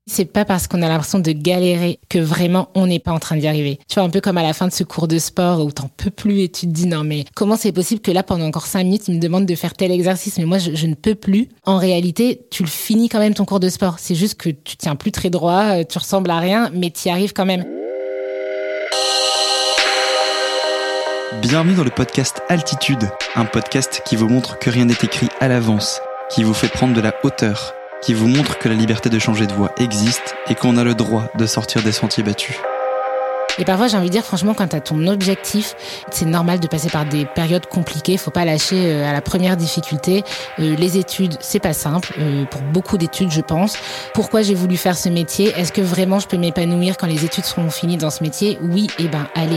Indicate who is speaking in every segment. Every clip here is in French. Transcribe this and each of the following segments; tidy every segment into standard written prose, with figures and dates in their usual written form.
Speaker 1: C'est pas parce qu'on a l'impression de galérer que vraiment on n'est pas en train d'y arriver. Tu vois, un peu comme à la fin de ce cours de sport où t'en peux plus et tu te dis non mais comment c'est possible que là pendant encore 5 minutes ils me demandent de faire tel exercice mais moi je ne peux plus. En réalité, tu le finis quand même ton cours de sport. C'est juste que tu tiens plus très droit, tu ressembles à rien mais tu y arrives quand même.
Speaker 2: Bienvenue dans le podcast Altitude, un podcast qui vous montre que rien n'est écrit à l'avance, qui vous fait prendre de la hauteur, qui vous montre que la liberté de changer de voie existe et qu'on a le droit de sortir des sentiers battus.
Speaker 1: Et parfois, j'ai envie de dire, franchement, quand t'as ton objectif, c'est normal de passer par des périodes compliquées. Faut pas lâcher à la première difficulté. Les études, c'est pas simple. Pour beaucoup d'études, je pense. Pourquoi j'ai voulu faire ce métier? Est-ce que vraiment je peux m'épanouir quand les études seront finies dans ce métier? Oui, allez.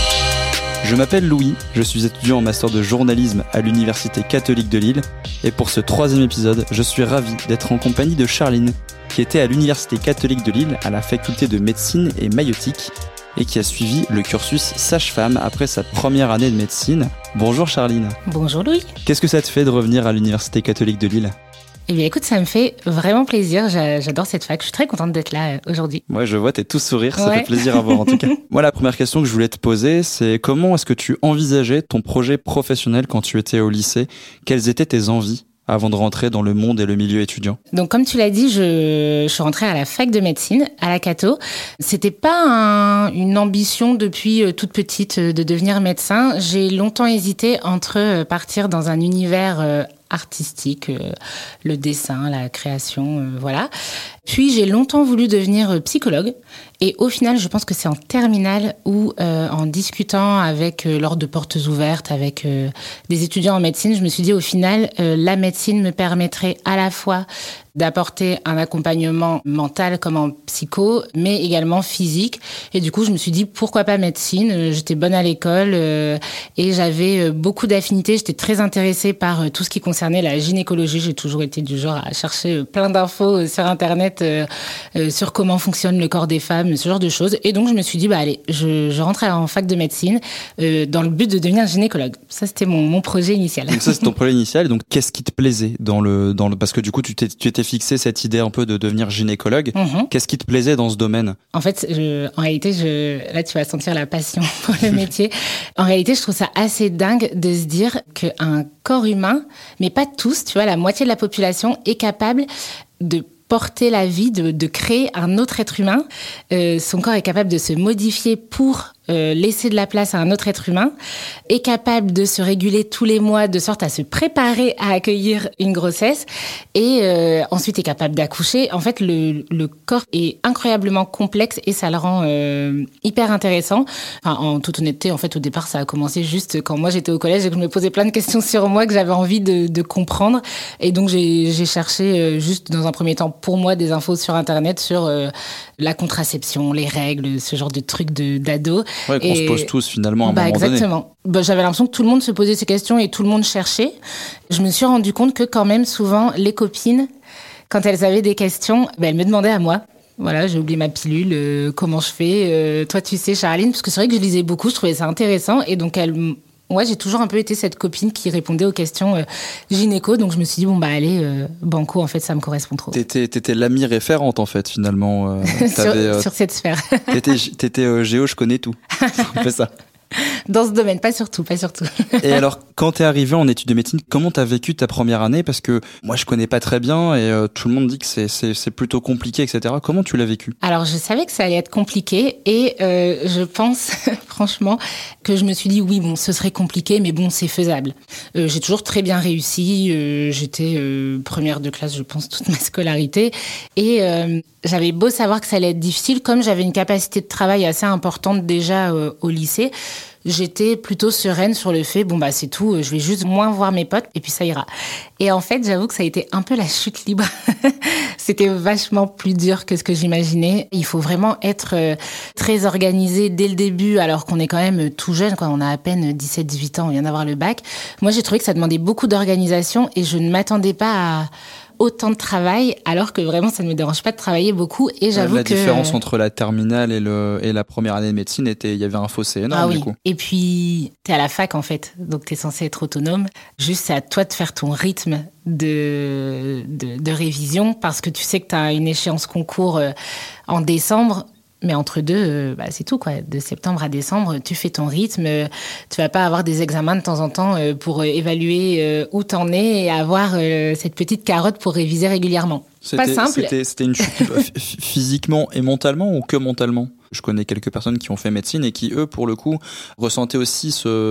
Speaker 2: Je m'appelle Louis, je suis étudiant en master de journalisme à l'Université catholique de Lille. Et pour ce 3e épisode, je suis ravi d'être en compagnie de Charline, qui était à l'Université catholique de Lille à la faculté de médecine et maïeutique, et qui a suivi le cursus sage-femme après sa première année de médecine. Bonjour Charline.
Speaker 1: Bonjour Louis.
Speaker 2: Qu'est-ce que ça te fait de revenir à l'Université catholique de Lille ?
Speaker 1: Eh bien écoute, ça me fait vraiment plaisir, j'adore cette fac, je suis très contente d'être là aujourd'hui.
Speaker 2: Ouais, je vois, t'es tout sourire, ça fait plaisir à voir en tout cas. Moi, la première question que je voulais te poser, c'est comment est-ce que tu envisageais ton projet professionnel quand tu étais au lycée ? Quelles étaient tes envies avant de rentrer dans le monde et le milieu étudiant?
Speaker 1: Donc comme tu l'as dit, je suis rentrée à la fac de médecine, à la Cato. C'était pas une ambition depuis toute petite de devenir médecin. J'ai longtemps hésité entre partir dans un univers artistique, le dessin, la création, voilà. Puis j'ai longtemps voulu devenir psychologue et au final je pense que c'est en terminale où en discutant avec lors de portes ouvertes avec des étudiants en médecine, je me suis dit au final la médecine me permettrait à la fois d'apporter un accompagnement mental comme en psycho, mais également physique. Et du coup, je me suis dit, pourquoi pas médecine ? J'étais bonne à l'école et j'avais beaucoup d'affinités. J'étais très intéressée par tout ce qui concernait la gynécologie. J'ai toujours été du genre à chercher plein d'infos sur Internet sur comment fonctionne le corps des femmes, ce genre de choses. Et donc, je me suis dit, allez, je rentre en fac de médecine dans le but de devenir gynécologue. Ça, c'était mon projet initial.
Speaker 2: Donc ça, c'est ton projet initial. Donc, qu'est-ce qui te plaisait dans le parce que du coup, tu t'es fixé cette idée un peu de devenir gynécologue. Qu'est-ce qui te plaisait dans ce domaine ?
Speaker 1: En fait, en réalité, là, tu vas sentir la passion pour le métier. En réalité, je trouve ça assez dingue de se dire qu'un corps humain, mais pas tous, tu vois, la moitié de la population est capable de porter la vie, de créer un autre être humain. Son corps est capable de se modifier pour laisser de la place à un autre être humain, est capable de se réguler tous les mois de sorte à se préparer à accueillir une grossesse et ensuite est capable d'accoucher. En fait, le corps est incroyablement complexe et ça le rend hyper intéressant. Enfin, en toute honnêteté, en fait, au départ, ça a commencé juste quand moi j'étais au collège et que je me posais plein de questions sur moi que j'avais envie de comprendre. Et donc, j'ai cherché juste dans un premier temps pour moi des infos sur Internet sur la contraception, les règles, ce genre de trucs d'ado.
Speaker 2: Ouais, qu'on se pose tous finalement à un moment
Speaker 1: exactement.
Speaker 2: donné.
Speaker 1: J'avais l'impression que tout le monde se posait ces questions et tout le monde cherchait. Je me suis rendu compte que quand même souvent les copines, quand elles avaient des questions, elles me demandaient à moi. Voilà, j'ai oublié ma pilule, comment je fais, toi tu sais Charline, parce que c'est vrai que je lisais beaucoup, je trouvais ça intéressant et donc j'ai toujours un peu été cette copine qui répondait aux questions gynéco, donc je me suis dit allez, banco, en fait ça me correspond trop.
Speaker 2: T'étais l'amie référente en fait finalement.
Speaker 1: Sur cette sphère.
Speaker 2: T'étais Géo, je connais tout. On fait ça.
Speaker 1: Dans ce domaine, pas surtout.
Speaker 2: Et alors, quand t'es arrivé en études de médecine, comment t'as vécu ta première année ? Parce que moi, je connais pas très bien et tout le monde dit que c'est plutôt compliqué, etc. Comment tu l'as vécu ?
Speaker 1: Alors, je savais que ça allait être compliqué et je pense, franchement, que je me suis dit, oui, ce serait compliqué, mais c'est faisable. J'ai toujours très bien réussi. J'étais première de classe, je pense, toute ma scolarité. Et j'avais beau savoir que ça allait être difficile, comme j'avais une capacité de travail assez importante déjà au lycée, j'étais plutôt sereine sur le fait, c'est tout, je vais juste moins voir mes potes et puis ça ira. Et en fait, j'avoue que ça a été un peu la chute libre. C'était vachement plus dur que ce que j'imaginais. Il faut vraiment être très organisé dès le début, alors qu'on est quand même tout jeune, quoi. On a à peine 17-18 ans, on vient d'avoir le bac. Moi, j'ai trouvé que ça demandait beaucoup d'organisation et je ne m'attendais pas autant de travail, alors que vraiment, ça ne me dérange pas de travailler beaucoup. Et j'avoue
Speaker 2: la différence entre la terminale et la première année de médecine, il y avait un fossé énorme, du coup.
Speaker 1: Et puis, t'es à la fac, en fait. Donc, t'es censé être autonome. Juste, c'est à toi de faire ton rythme de révision, parce que tu sais que t'as une échéance concours en décembre. Mais entre deux, c'est tout, quoi. De septembre à décembre, tu fais ton rythme. Tu vas pas avoir des examens de temps en temps pour évaluer où t'en es et avoir cette petite carotte pour réviser régulièrement. Pas simple.
Speaker 2: C'était une chute physiquement et mentalement ou que mentalement ? Je connais quelques personnes qui ont fait médecine et qui, eux, pour le coup, ressentaient aussi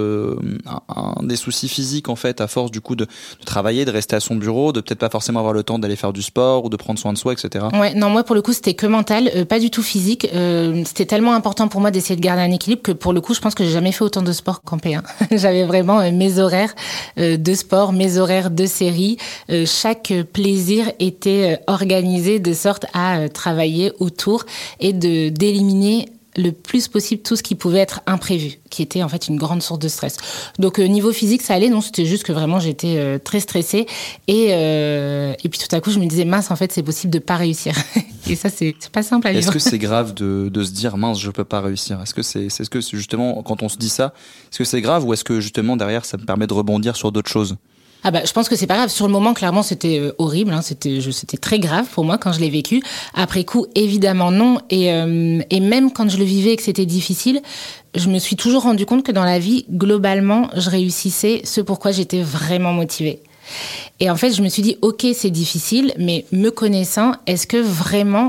Speaker 2: des soucis physiques, en fait, à force, du coup, de travailler, de rester à son bureau, de peut-être pas forcément avoir le temps d'aller faire du sport ou de prendre soin de soi, etc.
Speaker 1: Ouais, non, moi, pour le coup, c'était que mental, pas du tout physique. C'était tellement important pour moi d'essayer de garder un équilibre que, pour le coup, je pense que j'ai jamais fait autant de sport qu'en P1. J'avais vraiment mes horaires de sport, mes horaires de série. Chaque plaisir était organisé de sorte à travailler autour et d'éliminer le plus possible tout ce qui pouvait être imprévu, qui était en fait une grande source de stress. Donc niveau physique, ça allait, non, c'était juste que vraiment j'étais très stressée et puis tout à coup je me disais mince, en fait c'est possible de pas réussir. Et ça c'est pas simple à vivre.
Speaker 2: Est-ce que c'est grave de se dire mince, je peux pas réussir ? Est-ce que c'est justement quand on se dit ça, est-ce que c'est grave ou est-ce que justement derrière ça me permet de rebondir sur d'autres choses ?
Speaker 1: Je pense que c'est pas grave. Sur le moment, clairement, c'était horrible. C'était très grave pour moi quand je l'ai vécu. Après coup, évidemment non. Et même quand je le vivais et que c'était difficile, je me suis toujours rendu compte que dans la vie, globalement, je réussissais ce pourquoi j'étais vraiment motivée. Et en fait, je me suis dit, ok, c'est difficile, mais me connaissant, est-ce que vraiment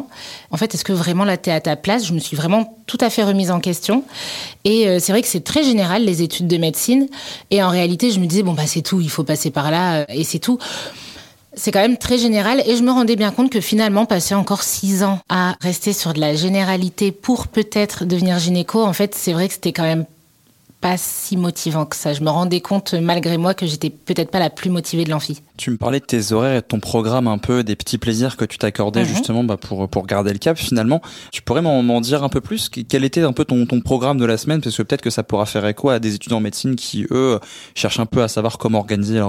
Speaker 1: là, t'es à ta place ? Je me suis vraiment tout à fait remise en question. Et c'est vrai que c'est très général, les études de médecine. Et en réalité, je me disais, c'est tout, il faut passer par là, et c'est tout. C'est quand même très général. Et je me rendais bien compte que finalement, passer encore 6 ans à rester sur de la généralité pour peut-être devenir gynéco, en fait, c'est vrai que c'était quand même pas si motivant que ça. Je me rendais compte, malgré moi, que j'étais peut-être pas la plus motivée de l'amphi.
Speaker 2: Tu me parlais de tes horaires et de ton programme un peu, des petits plaisirs que tu t'accordais justement pour garder le cap finalement. Tu pourrais m'en dire un peu plus ? Quel était un peu ton programme de la semaine ? Parce que peut-être que ça pourra faire écho à des étudiants en médecine qui, eux, cherchent un peu à savoir comment organiser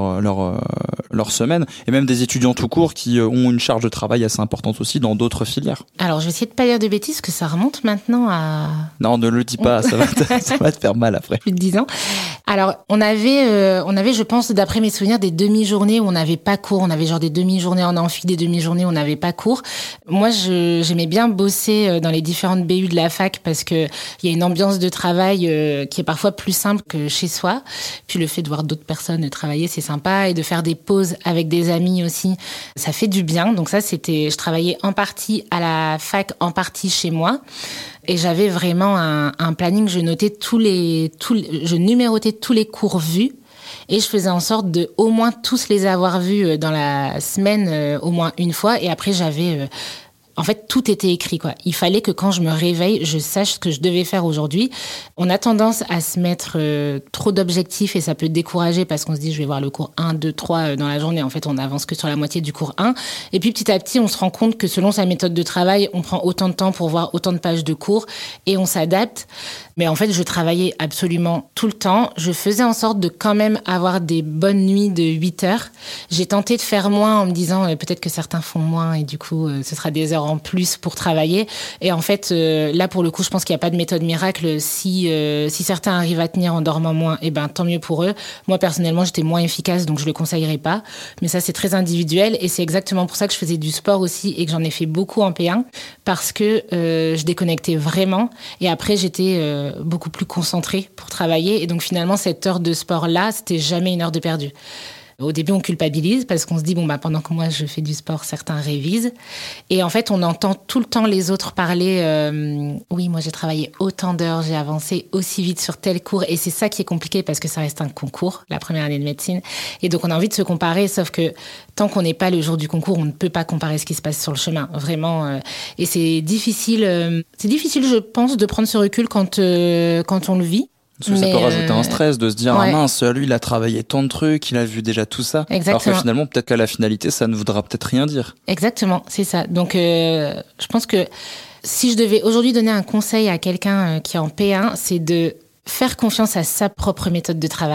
Speaker 2: leur semaine. Et même des étudiants tout court qui ont une charge de travail assez importante aussi dans d'autres filières.
Speaker 1: Alors, je vais essayer de pas dire de bêtises, que ça remonte maintenant à...
Speaker 2: Non, ne le dis pas, ça va te faire mal après.
Speaker 1: Plus de 10 ans. Alors, on avait, je pense, d'après mes souvenirs, des demi-journées où on n'avait pas cours. On avait genre des demi-journées en amphi, des demi-journées où on n'avait pas cours. Moi, j'aimais bien bosser dans les différentes BU de la fac parce que il y a une ambiance de travail qui est parfois plus simple que chez soi. Puis le fait de voir d'autres personnes travailler, c'est sympa. Et de faire des pauses avec des amis aussi, ça fait du bien. Donc ça, je travaillais en partie à la fac, en partie chez moi. Et j'avais vraiment un planning, je numérotais tous les cours vus et je faisais en sorte de au moins tous les avoir vus dans la semaine au moins une fois. Et après, en fait, tout était écrit, quoi. Il fallait que quand je me réveille, je sache ce que je devais faire aujourd'hui. On a tendance à se mettre trop d'objectifs et ça peut décourager parce qu'on se dit, je vais voir le cours 1, 2, 3 dans la journée. En fait, on n'avance que sur la moitié du cours 1. Et puis, petit à petit, on se rend compte que selon sa méthode de travail, on prend autant de temps pour voir autant de pages de cours et on s'adapte. Mais en fait, je travaillais absolument tout le temps. Je faisais en sorte de quand même avoir des bonnes nuits de 8 heures. J'ai tenté de faire moins en me disant peut-être que certains font moins et du coup, ce sera des heures en plus pour travailler. Et en fait, là, pour le coup, je pense qu'il n'y a pas de méthode miracle. Si certains arrivent à tenir en dormant moins, tant mieux pour eux. Moi, personnellement, j'étais moins efficace, donc je le conseillerais pas. Mais ça, c'est très individuel et c'est exactement pour ça que je faisais du sport aussi et que j'en ai fait beaucoup en P1 parce que je déconnectais vraiment. Et après, j'étais beaucoup plus concentrée pour travailler. Et donc, finalement, cette heure de sport-là, c'était jamais une heure de perdu. Au début, on culpabilise parce qu'on se dit, pendant que moi, je fais du sport, certains révisent. Et en fait, on entend tout le temps les autres parler. Oui, moi, j'ai travaillé autant d'heures, j'ai avancé aussi vite sur tel cours. Et c'est ça qui est compliqué parce que ça reste un concours, la première année de médecine. Et donc, on a envie de se comparer, sauf que tant qu'on n'est pas le jour du concours, on ne peut pas comparer ce qui se passe sur le chemin. Vraiment. Et c'est difficile, je pense, de prendre ce recul quand on le vit.
Speaker 2: Parce que ça peut rajouter un stress de se dire ah mince, lui il a travaillé tant de trucs, il a vu déjà tout ça.
Speaker 1: Exactement.
Speaker 2: Alors que finalement peut-être qu'à la finalité ça ne voudra peut-être rien dire.
Speaker 1: Exactement, c'est ça. Donc je pense que si je devais aujourd'hui donner un conseil à quelqu'un qui est en P1, c'est de faire confiance à sa propre méthode de travail.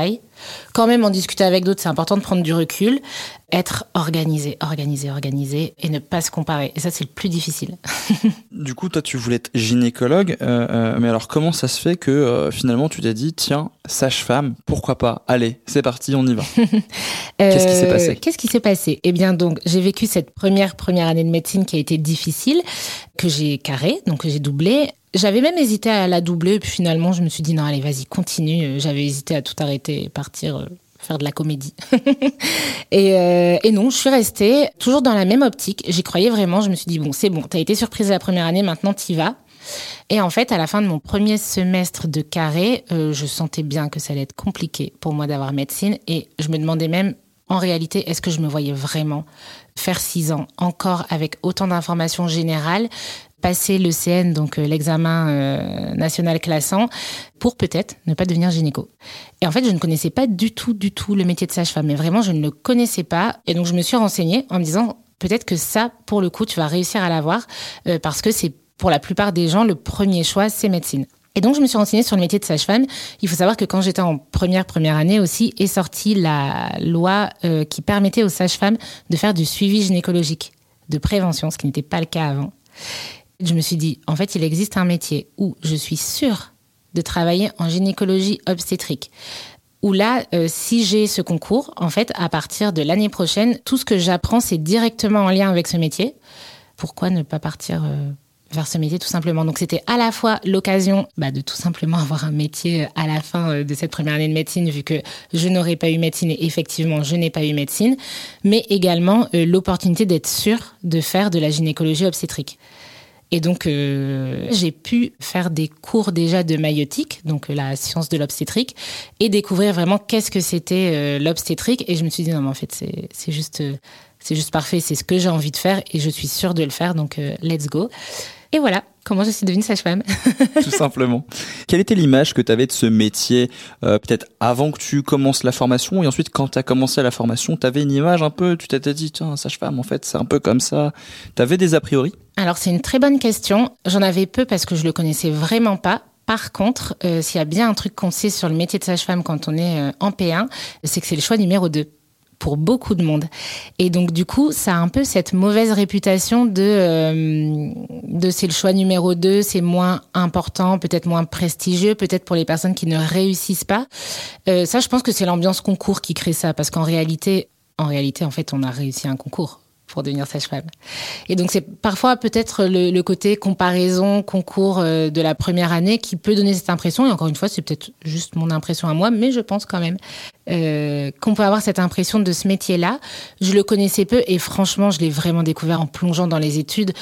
Speaker 1: quand même en discuter avec d'autres, c'est important de prendre du recul, être organisé et ne pas se comparer. Et ça, c'est le plus difficile.
Speaker 2: Du coup, toi, tu voulais être gynécologue, mais alors comment ça se fait que finalement tu t'es dit, tiens, sage-femme, pourquoi pas? Allez, c'est parti, on y va. Qu'est-ce qui s'est passé? Eh bien, donc, j'ai vécu cette première année de médecine qui a été difficile, que j'ai carrée, donc que j'ai doublé. J'avais même hésité à la doubler, puis finalement, je me suis dit, non, allez, vas-y, continue. J'avais hésité à tout arrêter et partir faire de la comédie. et non, je suis restée toujours dans la même optique. J'y croyais vraiment. Je me suis dit, bon, c'est bon, t'as été surprise la première année, maintenant t'y vas. Et en fait, à la fin de mon premier semestre de carré, je sentais bien que ça allait être compliqué pour moi d'avoir médecine. Et je me demandais même, en réalité, est-ce que je me voyais vraiment faire 6 ans encore avec autant d'informations générales, passer l'ECN, donc l'examen national classant, pour peut-être ne pas devenir gynéco. Et en fait, je ne connaissais pas du tout le métier de sage-femme, mais vraiment, je ne le connaissais pas. Et donc, je me suis renseignée en me disant, peut-être que ça, pour le coup, tu vas réussir à l'avoir, parce que c'est, pour la plupart des gens, le premier choix, c'est médecine. Et donc, je me suis renseignée sur le métier de sage-femme. Il faut savoir que quand j'étais en première année aussi, est sortie la loi qui permettait aux sages-femmes de faire du suivi gynécologique, de prévention, ce qui n'était pas le cas avant. Je me suis dit, en fait, il existe un métier où je suis sûre de travailler en gynécologie obstétrique. Où là, si j'ai ce concours, en fait, à partir de l'année prochaine, tout ce que j'apprends, c'est directement en lien avec ce métier. Pourquoi ne pas partir vers ce métier, tout simplement? Donc, c'était à la fois l'occasion de tout simplement avoir un métier à la fin de cette première année de médecine, vu que je n'aurais pas eu médecine et effectivement, je n'ai pas eu médecine, mais également l'opportunité d'être sûre de faire de la gynécologie obstétrique. Et donc, j'ai pu faire des cours déjà de maïeutique, donc la science de l'obstétrique, et découvrir vraiment qu'est-ce que c'était l'obstétrique. Et je me suis dit, non, mais en fait, c'est juste parfait, c'est ce que j'ai envie de faire et je suis sûre de le faire, donc let's go. Et voilà comment je suis devenue sage-femme. Tout simplement. Quelle était l'image que tu avais de ce métier, peut-être avant que tu commences la formation, et ensuite quand tu as commencé la formation, tu avais une image un peu, tu t'étais dit, tiens, sage-femme, en fait, c'est un peu comme ça. Tu avais des a priori? Alors,
Speaker 1: c'est une très bonne question. J'en avais peu parce que je le connaissais vraiment pas. Par contre, s'il y a bien un truc qu'on sait sur le métier de sage-femme quand on est en P1, c'est que c'est le choix numéro 2. Pour beaucoup de monde. Et donc, du coup, ça a un peu cette mauvaise réputation de c'est le choix numéro 2, c'est moins important, peut-être moins prestigieux, peut-être pour les personnes qui ne réussissent pas. Ça, je pense que c'est l'ambiance concours qui crée ça, parce qu'en réalité, en fait, on a réussi un concours pour devenir sage-femme. Et donc, c'est parfois peut-être le côté comparaison, concours de la première année qui peut donner cette impression. Et encore une fois, c'est peut-être juste mon impression à moi, mais je pense quand même qu'on peut avoir cette impression de ce métier-là. Je le connaissais peu et franchement, je l'ai vraiment découvert en plongeant dans les études.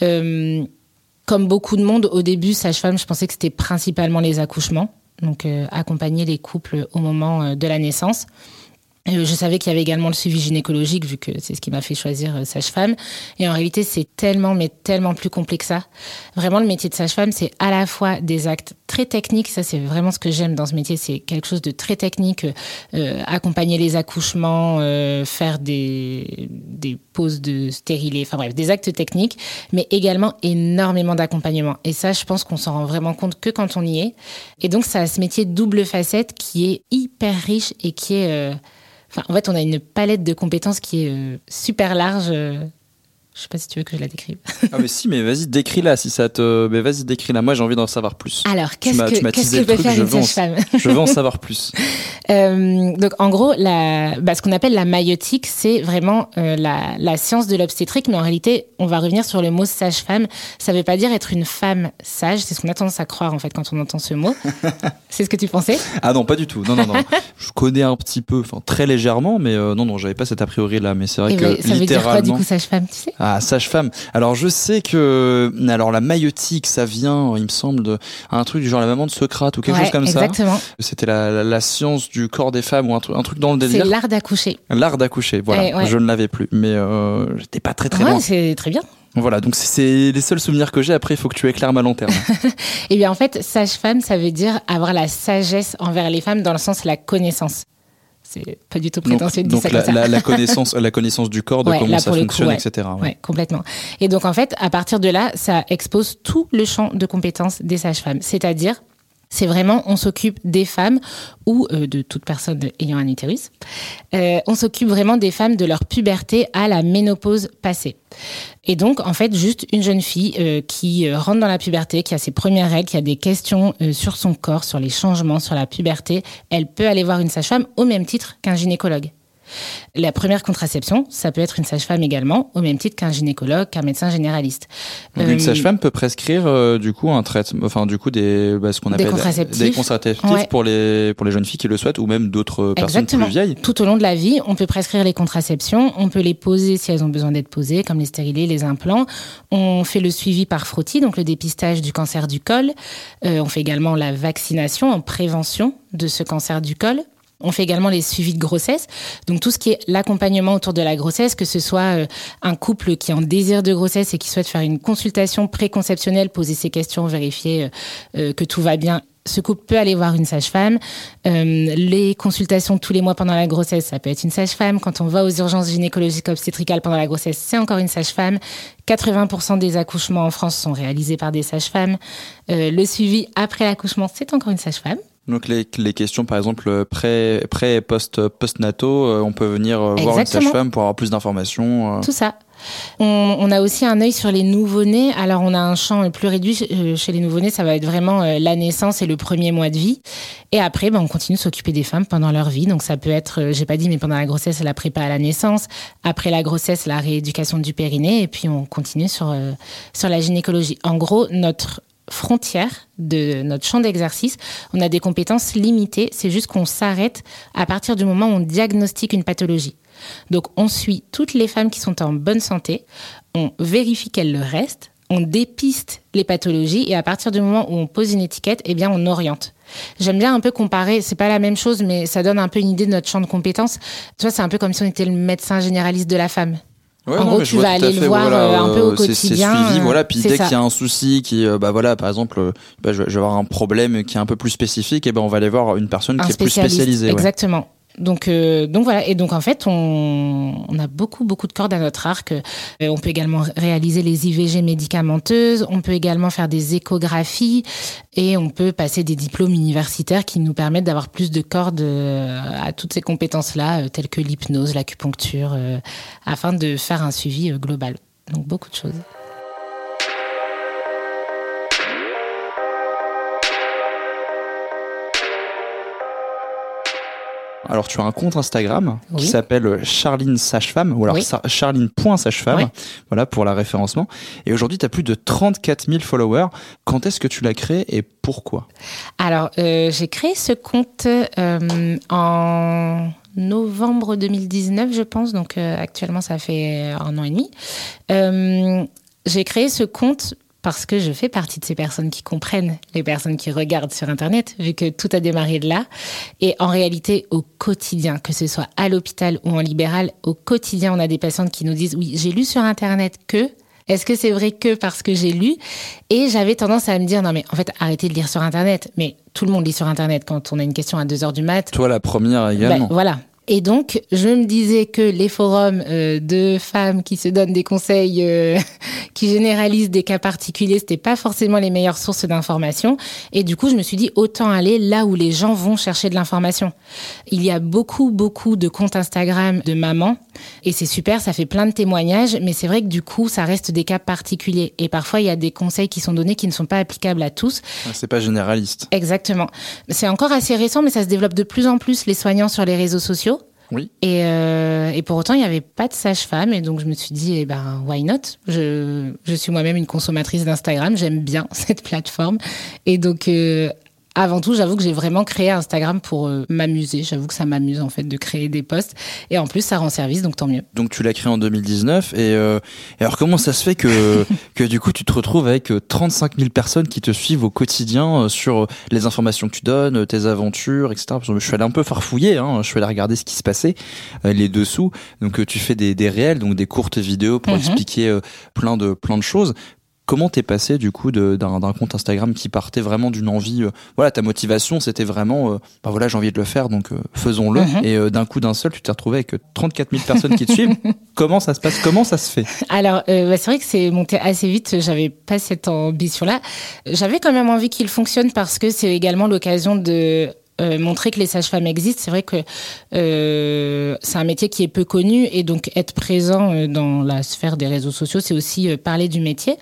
Speaker 1: Comme beaucoup de monde, au début, sage-femme, je pensais que c'était principalement les accouchements, donc accompagner les couples au moment de la naissance. Je savais qu'il y avait également le suivi gynécologique, vu que c'est ce qui m'a fait choisir sage-femme. Et en réalité, c'est tellement plus complexe que ça. Vraiment, le métier de sage-femme, c'est à la fois des actes très techniques. Ça, c'est vraiment ce que j'aime dans ce métier. C'est quelque chose de très technique. Accompagner les accouchements, faire des pauses de stérilet. Enfin bref, des actes techniques, mais également énormément d'accompagnement. Et ça, je pense qu'on s'en rend vraiment compte que quand on y est. Et donc, ça a ce métier double facette qui est hyper riche et qui est... en fait, on a une palette de compétences qui est super large. Je sais pas si tu veux que je la décrive.
Speaker 2: Ah mais si, mais vas-y, décris-la si ça te... Mais vas-y, décris-la. Moi, j'ai envie d'en savoir plus.
Speaker 1: Alors, qu'est-ce que peut faire une sage-femme?
Speaker 2: Je veux en savoir plus.
Speaker 1: Donc, en gros, ce qu'on appelle la maïeutique, c'est vraiment la science de l'obstétrique, mais en réalité, on va revenir sur le mot sage-femme. Ça veut pas dire être une femme sage, c'est ce qu'on a tendance à croire, en fait, quand on entend ce mot. C'est ce que tu pensais?
Speaker 2: Ah non, pas du tout. Non. Je connais un petit peu, très légèrement, mais non, j'avais pas cet a priori-là, mais c'est vrai que
Speaker 1: ça veut dire quoi, du coup, sage-femme, tu sais?
Speaker 2: Ah, sage-femme. Alors, je sais que la maïeutique, ça vient, il me semble, un truc du genre la maman de Socrate ou quelque chose comme
Speaker 1: exactement.
Speaker 2: Ça. C'était la science du corps des femmes ou un truc dans le délire.
Speaker 1: C'est l'art d'accoucher.
Speaker 2: L'art d'accoucher, voilà. Je ne l'avais plus, mais j'étais pas très loin.
Speaker 1: C'est très bien.
Speaker 2: Voilà, donc c'est les seuls souvenirs que j'ai. Après, il faut que tu éclaires ma lanterne.
Speaker 1: Eh bien, en fait, sage-femme, ça veut dire avoir la sagesse envers les femmes dans le sens de la connaissance. C'est pas du tout prétentieux de dire ça comme ça. La
Speaker 2: connaissance du corps, de comment ça fonctionne, etc.
Speaker 1: Ouais, complètement. Et donc, en fait, à partir de là, ça expose tout le champ de compétences des sages-femmes. C'est-à-dire, C'est vraiment, on s'occupe des femmes ou de toute personne ayant un utérus. On s'occupe vraiment des femmes de leur puberté à la ménopause passée. Et donc, en fait, juste une jeune fille qui rentre dans la puberté, qui a ses premières règles, qui a des questions sur son corps, sur les changements, sur la puberté, elle peut aller voir une sage-femme au même titre qu'un gynécologue. La première contraception, ça peut être une sage-femme également, au même titre qu'un gynécologue, qu'un médecin généraliste.
Speaker 2: Donc une sage-femme peut prescrire du coup un traitement, enfin du coup ce qu'on appelle des contraceptifs pour les jeunes filles qui le souhaitent, ou même d'autres personnes plus vieilles.
Speaker 1: Tout au long de la vie, on peut prescrire les contraceptions, on peut les poser si elles ont besoin d'être posées, comme les stérilés, les implants. On fait le suivi par frottis, donc le dépistage du cancer du col. On fait également la vaccination en prévention de ce cancer du col. On fait également les suivis de grossesse, donc tout ce qui est l'accompagnement autour de la grossesse, que ce soit un couple qui est en désir de grossesse et qui souhaite faire une consultation préconceptionnelle, poser ses questions, vérifier que tout va bien. Ce couple peut aller voir une sage-femme. Les consultations tous les mois pendant la grossesse, ça peut être une sage-femme. Quand on va aux urgences gynécologiques obstétricales pendant la grossesse, c'est encore une sage-femme. 80% des accouchements en France sont réalisés par des sages-femmes. Le suivi après l'accouchement, c'est encore une sage-femme.
Speaker 2: Donc les questions, par exemple, pré et post-nataux, on peut venir voir une sage-femme pour avoir plus d'informations.
Speaker 1: Tout ça. On a aussi un œil sur les nouveau-nés. Alors, on a un champ plus réduit chez les nouveau-nés. Ça va être vraiment la naissance et le premier mois de vie. Et après, on continue de s'occuper des femmes pendant leur vie. Donc, ça peut être, j'ai pas dit, mais pendant la grossesse, la prépa à la naissance. Après la grossesse, la rééducation du périnée. Et puis, on continue sur la gynécologie. En gros, notre frontière de notre champ d'exercice, on a des compétences limitées. C'est juste qu'on s'arrête à partir du moment où on diagnostique une pathologie. Donc, on suit toutes les femmes qui sont en bonne santé, on vérifie qu'elles le restent, on dépiste les pathologies et à partir du moment où on pose une étiquette, on oriente. J'aime bien un peu comparer, c'est pas la même chose, mais ça donne un peu une idée de notre champ de compétences. Tu vois, c'est un peu comme si on était le médecin généraliste de la femme.
Speaker 2: Ouais,
Speaker 1: en gros, tu vas aller le voir un peu au quotidien.
Speaker 2: C'est suivi, puis dès qu'il y a un souci par exemple, je vais avoir un problème qui est un peu plus spécifique, on va aller voir une personne qui est plus spécialisée.
Speaker 1: Exactement. Ouais. Donc voilà. Et donc, en fait, on a beaucoup de cordes à notre arc. On peut également réaliser les IVG médicamenteuses. On peut également faire des échographies et on peut passer des diplômes universitaires qui nous permettent d'avoir plus de cordes à toutes ces compétences-là, telles que l'hypnose, l'acupuncture, afin de faire un suivi global. Donc, beaucoup de choses.
Speaker 2: Alors, tu as un compte Instagram qui s'appelle Charline Sage-Femme, ou alors Charline.Sage-Femme, voilà, pour la référencement. Et aujourd'hui, tu as plus de 34 000 followers. Quand est-ce que tu l'as créé et pourquoi ?
Speaker 1: Alors, j'ai créé ce compte en novembre 2019, je pense. Donc, actuellement, ça fait 1 an et demi. J'ai créé ce compte parce que je fais partie de ces personnes qui comprennent les personnes qui regardent sur Internet, vu que tout a démarré de là. Et en réalité, au quotidien, que ce soit à l'hôpital ou en libéral, au quotidien, on a des patientes qui nous disent « Oui, j'ai lu sur Internet que… » Est-ce que c'est vrai que parce que j'ai lu ? Et j'avais tendance à me dire « Non, mais en fait, arrêtez de lire sur Internet. » Mais tout le monde lit sur Internet quand on a une question à 2h du mat.
Speaker 2: Toi, la première également.
Speaker 1: Voilà. Et donc, je me disais que les forums de femmes qui se donnent des conseils, qui généralisent des cas particuliers, c'était pas forcément les meilleures sources d'information. Et du coup, je me suis dit, autant aller là où les gens vont chercher de l'information. Il y a beaucoup de comptes Instagram de mamans. Et c'est super, ça fait plein de témoignages. Mais c'est vrai que du coup, ça reste des cas particuliers. Et parfois, il y a des conseils qui sont donnés qui ne sont pas applicables à tous.
Speaker 2: C'est pas généraliste.
Speaker 1: Exactement. C'est encore assez récent, mais ça se développe de plus en plus, les soignants sur les réseaux sociaux.
Speaker 2: Oui.
Speaker 1: Et pour autant, il n'y avait pas de sage-femme. Et donc, je me suis dit, why not ? Je suis moi-même une consommatrice d'Instagram. J'aime bien cette plateforme. Et donc, avant tout, j'avoue que j'ai vraiment créé Instagram pour m'amuser. J'avoue que ça m'amuse, en fait, de créer des posts. Et en plus, ça rend service, donc tant mieux.
Speaker 2: Donc, tu l'as créé en 2019. Et alors, comment ça se fait que du coup, tu te retrouves avec 35 000 personnes qui te suivent au quotidien sur les informations que tu donnes, tes aventures, etc. Parce que je suis allé un peu farfouiller, je suis allé regarder ce qui se passait, les dessous. Donc, tu fais des réels, donc des courtes vidéos pour expliquer plein de choses. Comment t'es passé du coup d'un compte Instagram qui partait vraiment d'une envie, voilà, ta motivation c'était vraiment, voilà, j'ai envie de le faire, donc faisons-le. Et d'un coup d'un seul, tu t'es retrouvé avec 34 000 personnes qui te suivent. Comment ça se passe? Comment ça se fait?
Speaker 1: Alors, c'est vrai que c'est monté assez vite. J'avais pas cette ambition-là. J'avais quand même envie qu'il fonctionne parce que c'est également l'occasion de montrer que les sages-femmes existent. C'est vrai que c'est un métier qui est peu connu et donc être présent dans la sphère des réseaux sociaux, c'est aussi parler du métier.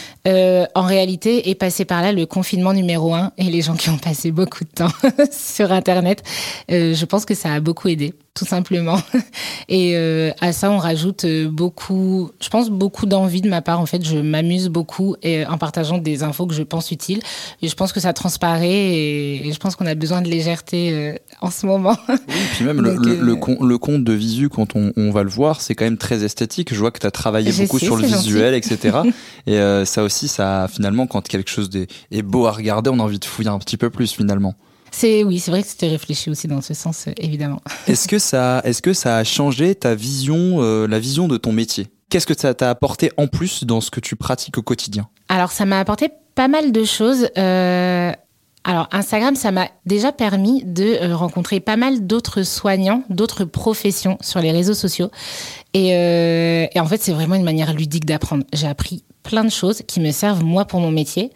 Speaker 1: En réalité, est passé par là le confinement numéro 1 et les gens qui ont passé beaucoup de temps sur Internet. Je pense que ça a beaucoup aidé, tout simplement. Et à ça, on rajoute beaucoup d'envie de ma part. En fait, je m'amuse beaucoup en partageant des infos que je pense utiles. Et je pense que ça transparaît et je pense qu'on a besoin de légèreté en ce moment.
Speaker 2: Oui, puis même donc, le compte de Visu, quand on va le voir, c'est quand même très esthétique. Je vois que tu as travaillé beaucoup sur le visuel, etc. Et ça aussi, ça finalement, quand quelque chose est beau à regarder, on a envie de fouiller un petit peu plus finalement.
Speaker 1: C'est vrai que c'était réfléchi aussi dans ce sens, évidemment.
Speaker 2: Est-ce que ça a changé ta vision, la vision de ton métier? Qu'est-ce que ça t'a apporté en plus dans ce que tu pratiques au quotidien?
Speaker 1: Alors, ça m'a apporté pas mal de choses. Alors, Instagram, ça m'a déjà permis de rencontrer pas mal d'autres soignants, d'autres professions sur les réseaux sociaux. Et en fait, c'est vraiment une manière ludique d'apprendre. J'ai appris plein de choses qui me servent, moi, pour mon métier.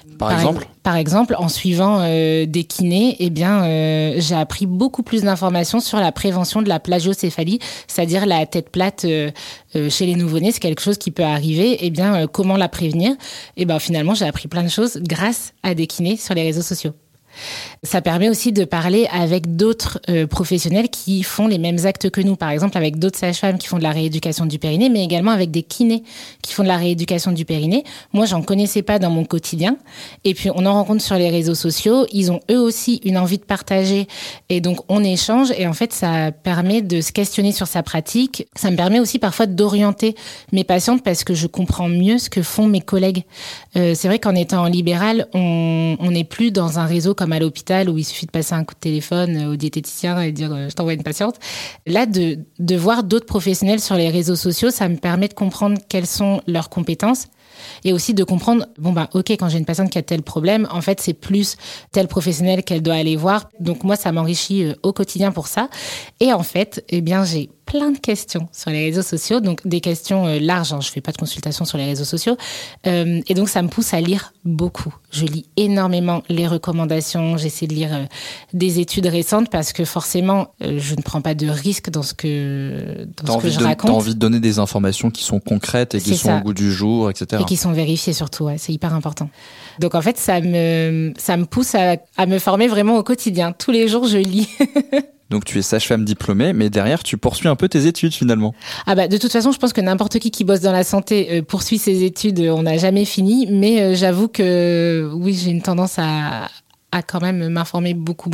Speaker 1: Par exemple, en suivant des kinés, j'ai appris beaucoup plus d'informations sur la prévention de la plagiocéphalie, c'est-à-dire la tête plate chez les nouveau-nés. C'est quelque chose qui peut arriver. Comment la prévenir? Finalement, j'ai appris plein de choses grâce à des kinés sur les réseaux sociaux. Ça permet aussi de parler avec d'autres professionnels qui font les mêmes actes que nous. Par exemple, avec d'autres sages-femmes qui font de la rééducation du périnée, mais également avec des kinés qui font de la rééducation du périnée. Moi, j'en connaissais pas dans mon quotidien. Et puis, on en rencontre sur les réseaux sociaux. Ils ont eux aussi une envie de partager. Et donc, on échange. Et en fait, ça permet de se questionner sur sa pratique. Ça me permet aussi parfois d'orienter mes patientes parce que je comprends mieux ce que font mes collègues. C'est vrai qu'en étant en libéral, on n'est plus dans un réseau comme à l'hôpital où il suffit de passer un coup de téléphone au diététicien et dire je t'envoie une patiente. Là, de voir d'autres professionnels sur les réseaux sociaux, ça me permet de comprendre quelles sont leurs compétences et aussi de comprendre, ok, quand j'ai une patiente qui a tel problème, en fait, c'est plus tel professionnel qu'elle doit aller voir. Donc moi, ça m'enrichit au quotidien pour ça. Et en fait, j'ai plein de questions sur les réseaux sociaux, donc des questions larges. Je fais pas de consultation sur les réseaux sociaux. Et donc, ça me pousse à lire beaucoup. Je lis énormément les recommandations. J'essaie de lire des études récentes parce que forcément, je ne prends pas de risques dans ce que je raconte.
Speaker 2: T'as envie de donner des informations qui sont concrètes et qui sont au goût du jour, etc.
Speaker 1: Et qui sont vérifiées surtout, ouais, c'est hyper important. Donc en fait, ça me pousse à me former vraiment au quotidien. Tous les jours, je lis.
Speaker 2: Donc tu es sage-femme diplômée, mais derrière tu poursuis un peu tes études finalement.
Speaker 1: De toute façon, je pense que n'importe qui bosse dans la santé poursuit ses études, on n'a jamais fini, mais j'avoue que oui, j'ai une tendance à quand même m'informer beaucoup.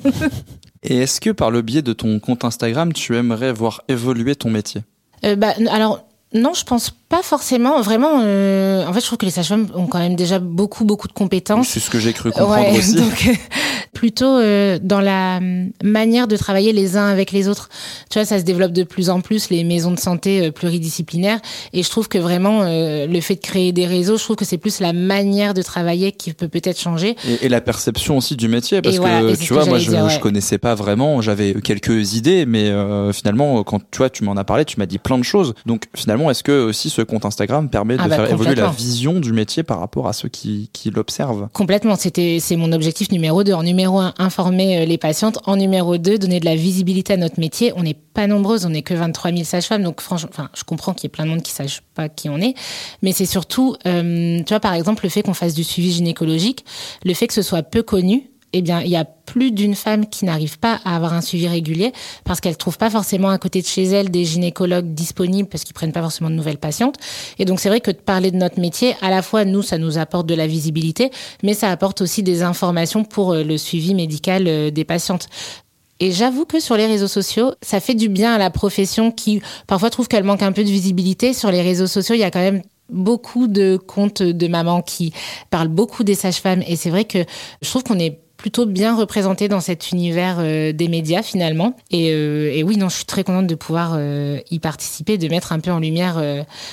Speaker 2: Et est-ce que par le biais de ton compte Instagram, tu aimerais voir évoluer ton métier?
Speaker 1: Alors non, je pense pas forcément. Vraiment, en fait, je trouve que les sages-femmes ont quand même déjà beaucoup de compétences.
Speaker 2: C'est ce que j'ai cru comprendre aussi.
Speaker 1: Donc, plutôt dans la manière de travailler les uns avec les autres. Tu vois, ça se développe de plus en plus, les maisons de santé pluridisciplinaires. Et je trouve que vraiment, le fait de créer des réseaux, je trouve que c'est plus la manière de travailler qui peut peut-être changer.
Speaker 2: Et la perception aussi du métier. Parce que, tu vois, moi, je connaissais pas vraiment. J'avais quelques idées, mais finalement, quand tu m'en as parlé, tu m'as dit plein de choses. Donc, finalement, est-ce que aussi ce compte Instagram permet de faire évoluer la vision du métier par rapport à ceux qui l'observent?
Speaker 1: Complètement. C'est mon objectif numéro 2. En numéro 1, informer les patientes. En numéro 2, donner de la visibilité à notre métier. On n'est pas nombreuses, on n'est que 23 000 sages-femmes. Donc franchement, je comprends qu'il y ait plein de monde qui ne sache pas qui on est. Mais c'est surtout, tu vois, par exemple, le fait qu'on fasse du suivi gynécologique, le fait que ce soit peu connu. Il y a plus d'une femme qui n'arrive pas à avoir un suivi régulier parce qu'elle trouve pas forcément à côté de chez elle des gynécologues disponibles parce qu'ils prennent pas forcément de nouvelles patientes. Et donc, c'est vrai que de parler de notre métier, à la fois, nous, ça nous apporte de la visibilité, mais ça apporte aussi des informations pour le suivi médical des patientes. Et j'avoue que sur les réseaux sociaux, ça fait du bien à la profession qui, parfois, trouve qu'elle manque un peu de visibilité. Sur les réseaux sociaux, il y a quand même beaucoup de comptes de mamans qui parlent beaucoup des sages-femmes. Et c'est vrai que je trouve qu'on est plutôt bien représenté dans cet univers des médias finalement. Et oui, non, je suis très contente de pouvoir y participer, de mettre un peu en lumière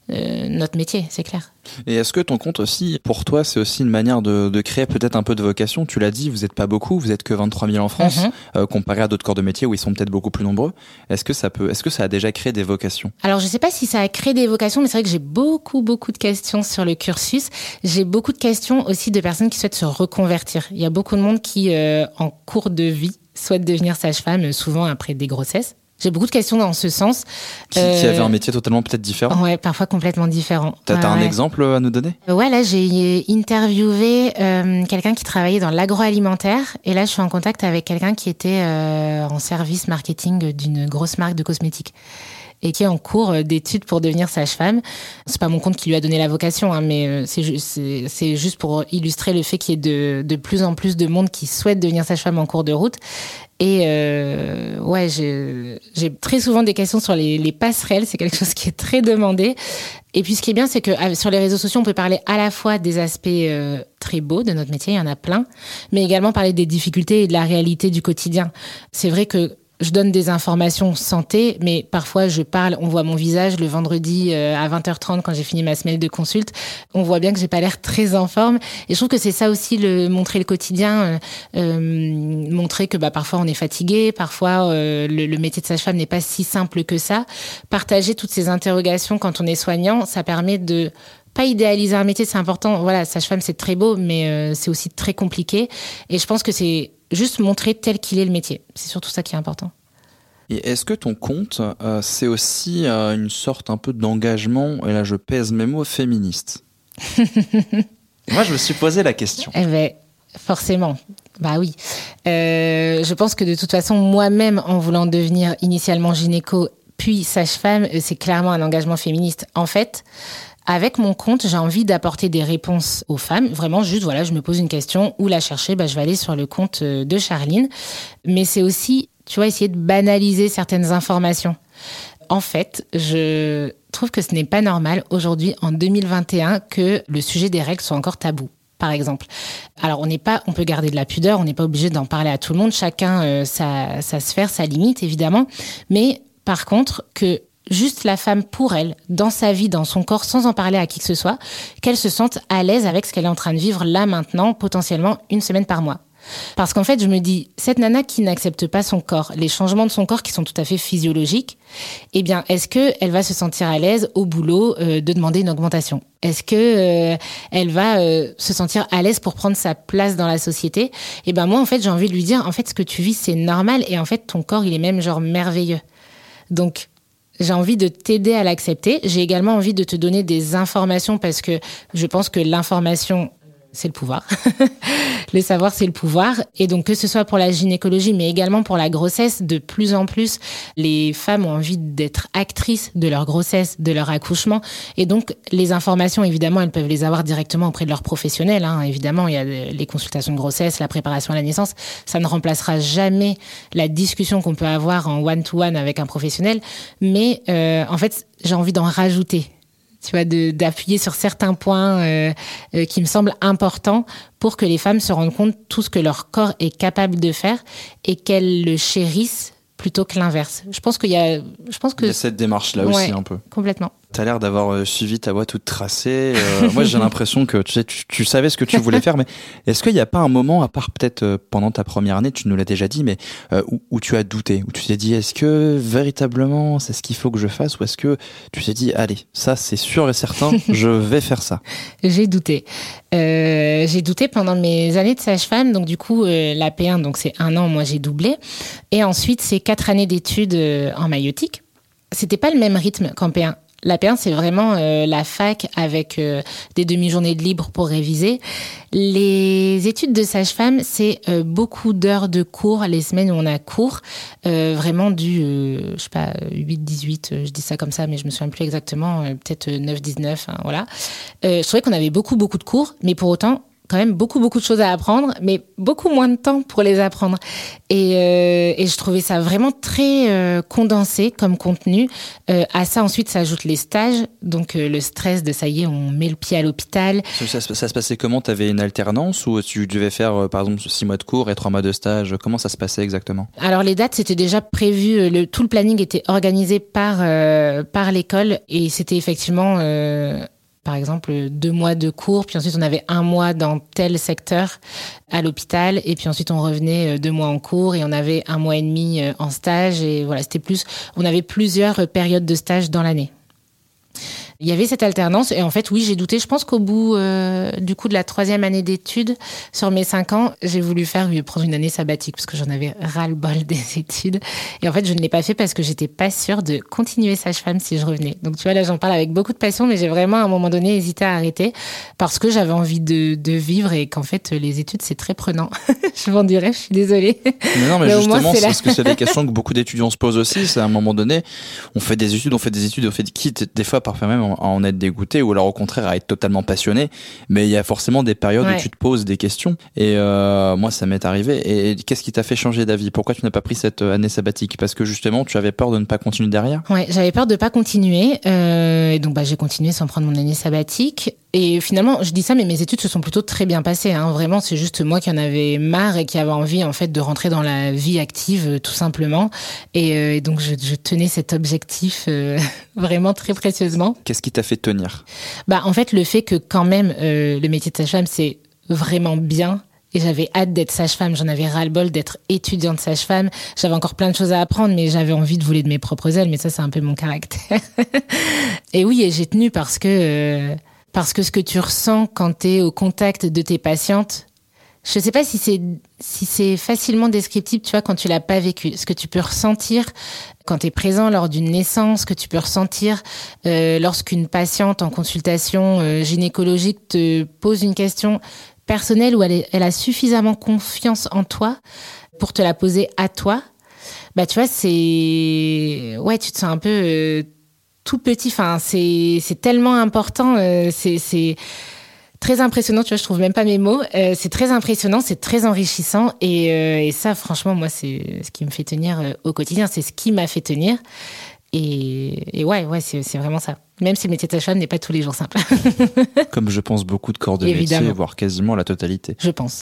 Speaker 1: notre métier, c'est clair.
Speaker 2: Et est-ce que ton compte aussi, pour toi, c'est aussi une manière de créer peut-être un peu de vocation? Tu l'as dit, vous n'êtes pas beaucoup, vous êtes que 23 000 en France, comparé à d'autres corps de métier où ils sont peut-être beaucoup plus nombreux. Est-ce que ça a déjà créé des vocations?
Speaker 1: Alors, je ne sais pas si ça a créé des vocations, mais c'est vrai que j'ai beaucoup de questions sur le cursus. J'ai beaucoup de questions aussi de personnes qui souhaitent se reconvertir. Il y a beaucoup de monde qui, en cours de vie, souhaite devenir sage-femme, souvent après des grossesses. J'ai beaucoup de questions dans ce sens.
Speaker 2: Qui avait un métier totalement peut-être différent?
Speaker 1: Ouais, parfois complètement différent.
Speaker 2: T'as un exemple à nous donner?
Speaker 1: Ouais, là, j'ai interviewé quelqu'un qui travaillait dans l'agroalimentaire. Et là, je suis en contact avec quelqu'un qui était en service marketing d'une grosse marque de cosmétiques et qui est en cours d'études pour devenir sage-femme. C'est pas mon compte qui lui a donné la vocation, hein, mais c'est juste pour illustrer le fait qu'il y ait de plus en plus de monde qui souhaite devenir sage-femme en cours de route. Et ouais, j'ai très souvent des questions sur les passerelles. C'est quelque chose qui est très demandé. Et puis ce qui est bien, c'est que sur les réseaux sociaux, on peut parler à la fois des aspects très beaux de notre métier, il y en a plein, mais également parler des difficultés et de la réalité du quotidien. C'est vrai que je donne des informations santé, mais parfois je parle, on voit mon visage le vendredi à 20h30 quand j'ai fini ma semaine de consulte. On voit bien que j'ai pas l'air très en forme. Et je trouve que c'est ça aussi, montrer le quotidien, montrer que parfois on est fatigué, parfois le métier de sage-femme n'est pas si simple que ça. Partager toutes ces interrogations quand on est soignant, ça permet de pas idéaliser un métier, c'est important. Voilà, sage-femme, c'est très beau, mais c'est aussi très compliqué. Et je pense que c'est juste montrer tel qu'il est le métier. C'est surtout ça qui est important.
Speaker 2: Et est-ce que ton compte, c'est aussi une sorte un peu d'engagement, et là je pèse mes mots, féministe? Moi, je me suis posé la question.
Speaker 1: Eh ben, forcément. Bah oui. Je pense que de toute façon, moi-même, en voulant devenir initialement gynéco, puis sage-femme, c'est clairement un engagement féministe. En fait, avec mon compte, j'ai envie d'apporter des réponses aux femmes. Vraiment, juste, voilà, je me pose une question, où la chercher? Je vais aller sur le compte de Charline. Mais c'est aussi, tu vois, essayer de banaliser certaines informations. En fait, je trouve que ce n'est pas normal aujourd'hui, en 2021, que le sujet des règles soit encore tabou, par exemple. Alors, on peut garder de la pudeur, on n'est pas obligé d'en parler à tout le monde. Chacun, sa sphère, sa limite, évidemment. Mais par contre, que juste la femme pour elle, dans sa vie, dans son corps, sans en parler à qui que ce soit, qu'elle se sente à l'aise avec ce qu'elle est en train de vivre là, maintenant, potentiellement 1 semaine par mois. Parce qu'en fait, je me dis, cette nana qui n'accepte pas son corps, les changements de son corps qui sont tout à fait physiologiques, eh bien, est-ce qu'elle va se sentir à l'aise au boulot de demander une augmentation? Est-ce qu'elle va se sentir à l'aise pour prendre sa place dans la société? Eh ben moi, en fait, j'ai envie de lui dire, en fait, ce que tu vis, c'est normal. Et en fait, ton corps, il est même genre merveilleux. Donc, j'ai envie de t'aider à l'accepter. J'ai également envie de te donner des informations parce que je pense que l'information, c'est le pouvoir. Le savoir, c'est le pouvoir. Et donc, que ce soit pour la gynécologie, mais également pour la grossesse, de plus en plus, les femmes ont envie d'être actrices de leur grossesse, de leur accouchement. Et donc, les informations, évidemment, elles peuvent les avoir directement auprès de leurs professionnels. Hein. Évidemment, il y a les consultations de grossesse, la préparation à la naissance. Ça ne remplacera jamais la discussion qu'on peut avoir en one-to-one avec un professionnel. Mais en fait, j'ai envie d'en rajouter. Tu vois, d'appuyer sur certains points qui me semblent importants pour que les femmes se rendent compte de tout ce que leur corps est capable de faire et qu'elles le chérissent plutôt que l'inverse. Je pense qu'il y a
Speaker 2: cette démarche-là aussi un peu.
Speaker 1: Complètement.
Speaker 2: T'as l'air d'avoir suivi ta voie toute tracée. Moi, j'ai l'impression que tu savais ce que tu voulais faire, mais est-ce qu'il n'y a pas un moment, à part peut-être pendant ta première année, tu nous l'as déjà dit, mais où tu as douté, où tu t'es dit, est-ce que véritablement c'est ce qu'il faut que je fasse, ou est-ce que tu t'es dit, allez, ça c'est sûr et certain, je vais faire ça?
Speaker 1: J'ai douté. J'ai douté pendant mes années de sage-femme, donc du coup, la P1, donc c'est 1 an, moi j'ai doublé. Et ensuite, c'est 4 années d'études en maïeutique. C'était pas le même rythme qu'en P1. La P1, c'est vraiment la fac avec des demi-journées de libre pour réviser. Les études de sage-femme, c'est beaucoup d'heures de cours, les semaines où on a cours, vraiment du, 8-18, je dis ça comme ça, mais je me souviens plus exactement, peut-être 9-19, hein, voilà. Je trouvais qu'on avait beaucoup de cours, mais pour autant, quand même beaucoup de choses à apprendre, mais beaucoup moins de temps pour les apprendre. Et je trouvais ça vraiment très condensé comme contenu. À ça, ensuite, s'ajoutent les stages. Donc, le stress de ça y est, on met le pied à l'hôpital.
Speaker 2: Ça se passait comment? T'avais une alternance ou tu devais faire, par exemple, 6 mois de cours et 3 mois de stage? Comment ça se passait exactement?
Speaker 1: Alors, les dates, c'était déjà prévu. Tout le planning était organisé par l'école. Et c'était effectivement... par exemple, 2 mois de cours, puis ensuite on avait 1 mois dans tel secteur à l'hôpital, et puis ensuite on revenait 2 mois en cours, et on avait 1 mois et demi en stage, et voilà, on avait plusieurs périodes de stage dans l'année. Il y avait cette alternance, et en fait, oui, j'ai douté. Je pense qu'au bout du coup de la 3e année d'études, sur mes 5 ans, j'ai voulu prendre une année sabbatique, parce que j'en avais ras-le-bol des études. Et en fait, je ne l'ai pas fait parce que j'étais pas sûre de continuer sage-femme si je revenais. Donc tu vois, là, j'en parle avec beaucoup de passion, mais j'ai vraiment, à un moment donné, hésité à arrêter, parce que j'avais envie de vivre, et qu'en fait, les études, c'est très prenant. Je m'en dirais, je suis désolée.
Speaker 2: Mais non, mais justement, c'est parce que c'est des questions que beaucoup d'étudiants se posent aussi. C'est à un moment donné, on fait des études, quitte des fois, parfois même, à en être dégoûté, ou alors au contraire à être totalement passionné, mais il y a forcément des périodes où tu te poses des questions, et moi ça m'est arrivé. Et qu'est-ce qui t'a fait changer d'avis? Pourquoi tu n'as pas pris cette année sabbatique? Parce que justement tu avais peur de ne pas continuer derrière?
Speaker 1: Ouais, j'avais peur de pas continuer, et donc j'ai continué sans prendre mon année sabbatique. Et finalement, je dis ça, mais mes études se sont plutôt très bien passées, hein. Vraiment, c'est juste moi qui en avais marre et qui avait envie, en fait, de rentrer dans la vie active, tout simplement. Et donc, je tenais cet objectif vraiment très précieusement.
Speaker 2: Qu'est-ce qui t'a fait tenir?
Speaker 1: En fait, le fait que quand même, le métier de sage-femme, c'est vraiment bien. Et j'avais hâte d'être sage-femme, j'en avais ras-le-bol d'être étudiante sage-femme. J'avais encore plein de choses à apprendre, mais j'avais envie de voler de mes propres ailes, mais ça, c'est un peu mon caractère. Et oui, et j'ai tenu parce que ce que tu ressens quand tu es au contact de tes patientes, je sais pas si c'est facilement descriptible, tu vois, quand tu l'as pas vécu. Ce que tu peux ressentir quand tu es présent lors d'une naissance, que tu peux ressentir lorsqu'une patiente en consultation gynécologique te pose une question personnelle où elle a suffisamment confiance en toi pour te la poser à toi. Tu vois, tu te sens un peu tout petit. Enfin, c'est tellement important. C'est très impressionnant. Tu vois, je trouve même pas mes mots. C'est très impressionnant, c'est très enrichissant. Et ça, franchement, moi, c'est ce qui me fait tenir au quotidien. C'est ce qui m'a fait tenir. Et ouais, c'est vraiment ça. Même si le métier de sage-femme n'est pas tous les jours simple.
Speaker 2: Comme je pense beaucoup de corps de métier, voire quasiment la totalité.
Speaker 1: Je pense.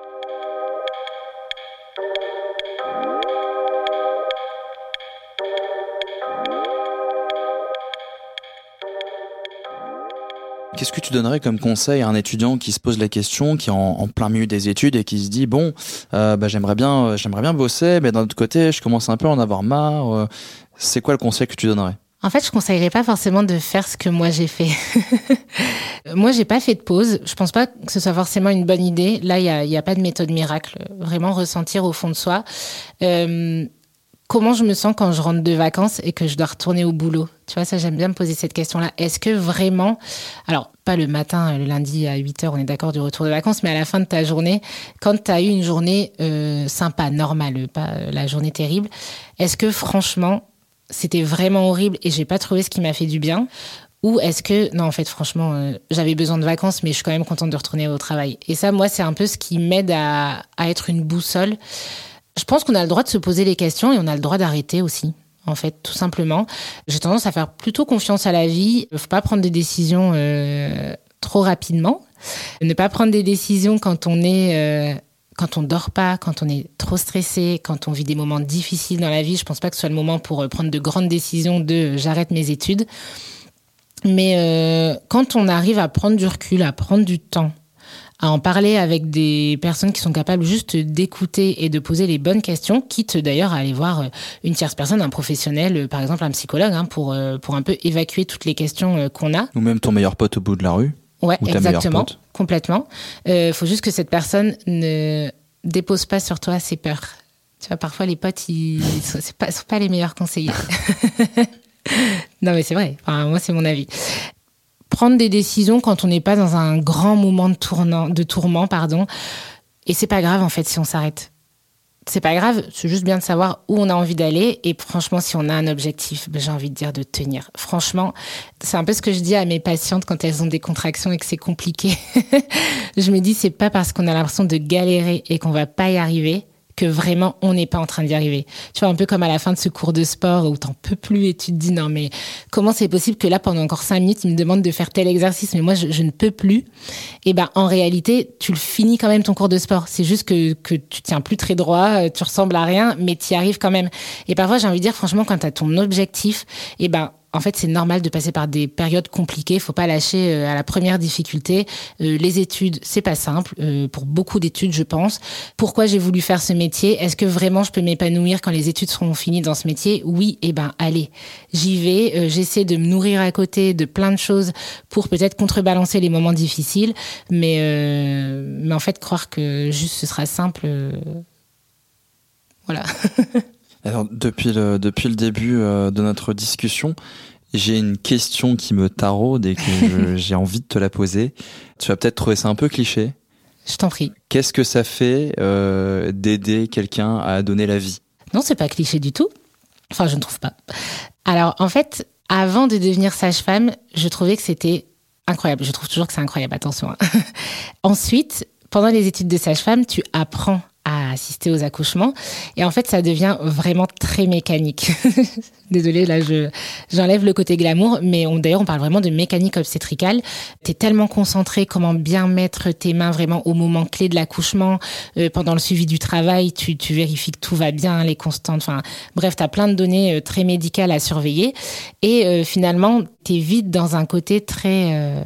Speaker 2: Qu'est-ce que tu donnerais comme conseil à un étudiant qui se pose la question, qui est en plein milieu des études et qui se dit j'aimerais bien bosser, mais d'un autre côté je commence un peu à en avoir marre. C'est quoi le conseil que tu donnerais?
Speaker 1: En fait, je conseillerais pas forcément de faire ce que moi j'ai fait. Moi, j'ai pas fait de pause. Je pense pas que ce soit forcément une bonne idée. Là, il y a pas de méthode miracle. Vraiment ressentir au fond de soi. Comment je me sens quand je rentre de vacances et que je dois retourner au boulot? Tu vois, ça, j'aime bien me poser cette question-là. Est-ce que vraiment... Alors, pas le matin, le lundi à 8h, on est d'accord, du retour de vacances, mais à la fin de ta journée, quand tu as eu une journée sympa, normale, pas la journée terrible, est-ce que franchement, c'était vraiment horrible et j'ai pas trouvé ce qui m'a fait du bien? Ou est-ce que... Non, en fait, franchement, j'avais besoin de vacances, mais je suis quand même contente de retourner au travail. Et ça, moi, c'est un peu ce qui m'aide à être une boussole. Je pense qu'on a le droit de se poser les questions et on a le droit d'arrêter aussi, en fait, tout simplement. J'ai tendance à faire plutôt confiance à la vie. Il ne faut pas prendre des décisions trop rapidement. Ne pas prendre des décisions quand on dort pas, quand on est trop stressé, quand on vit des moments difficiles dans la vie. Je pense pas que ce soit le moment pour prendre de grandes décisions j'arrête mes études. Mais quand on arrive à prendre du recul, à prendre du temps, à en parler avec des personnes qui sont capables juste d'écouter et de poser les bonnes questions, quitte d'ailleurs à aller voir une tierce personne, un professionnel, par exemple un psychologue, pour un peu évacuer toutes les questions qu'on a.
Speaker 2: Ou même ton meilleur pote au bout de la rue.
Speaker 1: Ouais, exactement, complètement. Faut juste que cette personne ne dépose pas sur toi ses peurs. Tu vois, parfois les potes, ils sont pas les meilleurs conseillers. Non mais c'est vrai, enfin, moi c'est mon avis. Prendre des décisions quand on n'est pas dans un grand moment de tourment, et c'est pas grave en fait si on s'arrête. c'est pas grave, c'est juste bien de savoir où on a envie d'aller. Et franchement, si on a un objectif, j'ai envie de dire de tenir. Franchement, c'est un peu ce que je dis à mes patientes quand elles ont des contractions et que c'est compliqué. Je me dis, c'est pas parce qu'on a l'impression de galérer et qu'on va pas y arriver que vraiment on n'est pas en train d'y arriver. Tu vois, un peu comme à la fin de ce cours de sport où t'en peux plus et tu te dis non mais comment c'est possible que là pendant encore 5 minutes ils me demandent de faire tel exercice mais moi je ne peux plus. Et en réalité tu le finis quand même ton cours de sport. C'est juste que tu tiens plus très droit, tu ressembles à rien mais tu y arrives quand même. Et parfois j'ai envie de dire franchement quand t'as ton objectif, en fait, c'est normal de passer par des périodes compliquées. Faut pas lâcher à la première difficulté. Les études, c'est pas simple. Pour beaucoup d'études, je pense. Pourquoi j'ai voulu faire ce métier ? Est-ce que vraiment je peux m'épanouir quand les études seront finies dans ce métier ? Oui, allez, j'y vais. J'essaie de me nourrir à côté de plein de choses pour peut-être contrebalancer les moments difficiles. Mais en fait, croire que juste ce sera simple, voilà.
Speaker 2: Alors, depuis le début de notre discussion, j'ai une question qui me taraude et que j'ai envie de te la poser. Tu vas peut-être trouver ça un peu cliché.
Speaker 1: Je t'en prie.
Speaker 2: Qu'est-ce que ça fait d'aider quelqu'un à donner la vie ?
Speaker 1: Non, c'est pas cliché du tout. Enfin, je ne trouve pas. Alors, en fait, avant de devenir sage-femme, je trouvais que c'était incroyable. Je trouve toujours que c'est incroyable, attention. Ensuite, pendant les études de sage-femme, tu apprends à assister aux accouchements. Et en fait, ça devient vraiment très mécanique. Désolée, là, j'enlève le côté glamour, mais d'ailleurs, on parle vraiment de mécanique obstétricale. T'es tellement concentré, comment bien mettre tes mains vraiment au moment clé de l'accouchement. Pendant le suivi du travail, tu vérifies que tout va bien, les constantes. Enfin, bref, t'as plein de données très médicales à surveiller. Et finalement, t'es vite dans un côté très...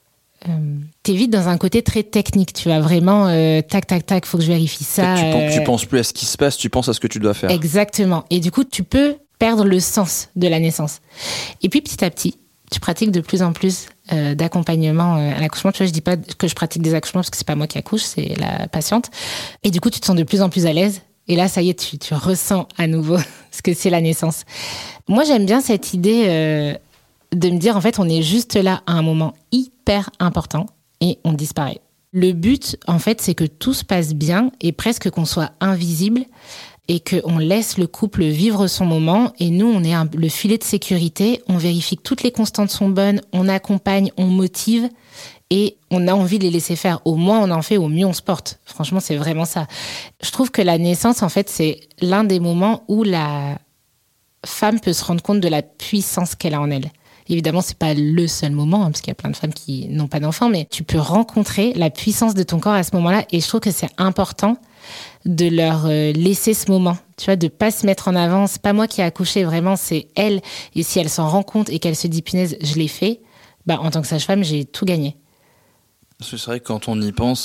Speaker 1: t'es vite dans un côté très technique, tu vas vraiment tac, faut que je vérifie ça.
Speaker 2: Tu penses plus à ce qui se passe, tu penses à ce que tu dois faire.
Speaker 1: Exactement. Et du coup, tu peux perdre le sens de la naissance. Et puis, petit à petit, tu pratiques de plus en plus d'accompagnement à l'accouchement. Tu vois, je dis pas que je pratique des accouchements parce que c'est pas moi qui accouche, c'est la patiente. Et du coup, tu te sens de plus en plus à l'aise. Et là, ça y est, tu ressens à nouveau ce que c'est la naissance. Moi, j'aime bien cette idée de me dire, en fait, on est juste là à un moment hyper important et on disparaît. Le but, en fait, c'est que tout se passe bien et presque qu'on soit invisible et qu'on laisse le couple vivre son moment. Et nous, on est le filet de sécurité, on vérifie que toutes les constantes sont bonnes, on accompagne, on motive et on a envie de les laisser faire. Au moins on en fait, au mieux on se porte. Franchement, c'est vraiment ça. Je trouve que la naissance, en fait, c'est l'un des moments où la femme peut se rendre compte de la puissance qu'elle a en elle. Évidemment, c'est pas le seul moment, parce qu'il y a plein de femmes qui n'ont pas d'enfants, mais tu peux rencontrer la puissance de ton corps à ce moment-là. Et je trouve que c'est important de leur laisser ce moment. Tu vois, de pas se mettre en avant. C'est pas moi qui ai accouché, vraiment, c'est elle. Et si elle s'en rend compte et qu'elle se dit, punaise, je l'ai fait, en tant que sage-femme, j'ai tout gagné.
Speaker 2: Parce que c'est vrai que quand on y pense,